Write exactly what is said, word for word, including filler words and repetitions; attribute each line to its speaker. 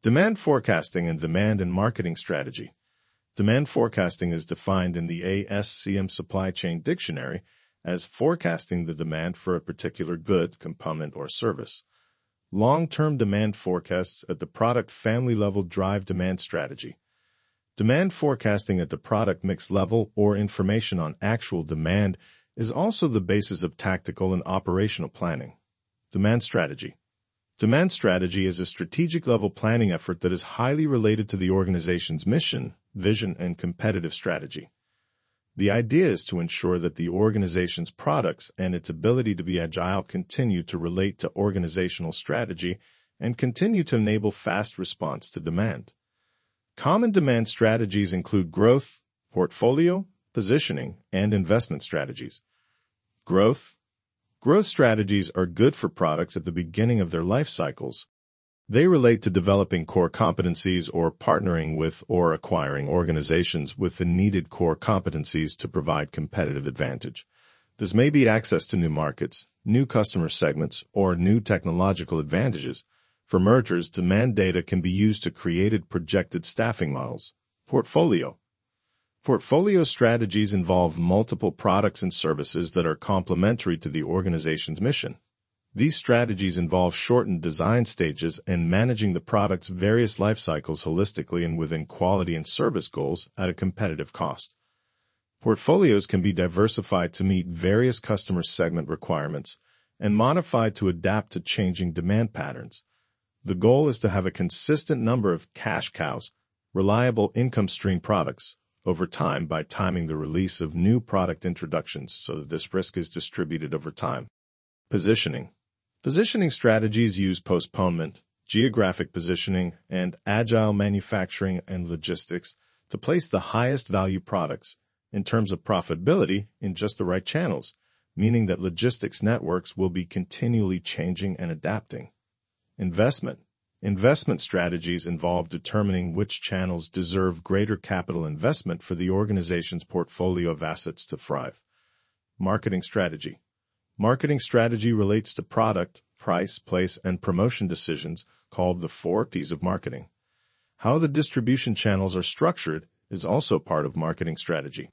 Speaker 1: Demand forecasting and demand and marketing strategy. Demand forecasting is defined in the A S C M Supply Chain Dictionary as forecasting the demand for a particular good, component, or service. Long-term demand forecasts at the product family level drive demand strategy. Demand forecasting at the product mix level or information on actual demand is also the basis of tactical and operational planning. Demand strategy. Demand strategy is a strategic-level planning effort that is highly related to the organization's mission, vision, and competitive strategy. The idea is to ensure that the organization's products and its ability to be agile continue to relate to organizational strategy and continue to enable fast response to demand. Common demand strategies include growth, portfolio, positioning, and investment strategies. Growth. Growth strategies are good for products at the beginning of their life cycles. They relate to developing core competencies or partnering with or acquiring organizations with the needed core competencies to provide competitive advantage. This may be access to new markets, new customer segments, or new technological advantages. For mergers, demand data can be used to create projected staffing models. Portfolio. Portfolio strategies involve multiple products and services that are complementary to the organization's mission. These strategies involve shortened design stages and managing the product's various life cycles holistically and within quality and service goals at a competitive cost. Portfolios can be diversified to meet various customer segment requirements and modified to adapt to changing demand patterns. The goal is to have a consistent number of cash cows, reliable income stream products, over time by timing the release of new product introductions so that this risk is distributed over time. Positioning. Positioning strategies use postponement, geographic positioning, and agile manufacturing and logistics to place the highest value products in terms of profitability in just the right channels, meaning that logistics networks will be continually changing and adapting. Investment. Investment strategies involve determining which channels deserve greater capital investment for the organization's portfolio of assets to thrive. Marketing strategy. Marketing strategy relates to product, price, place, and promotion decisions called the four P's of marketing. How the distribution channels are structured is also part of marketing strategy.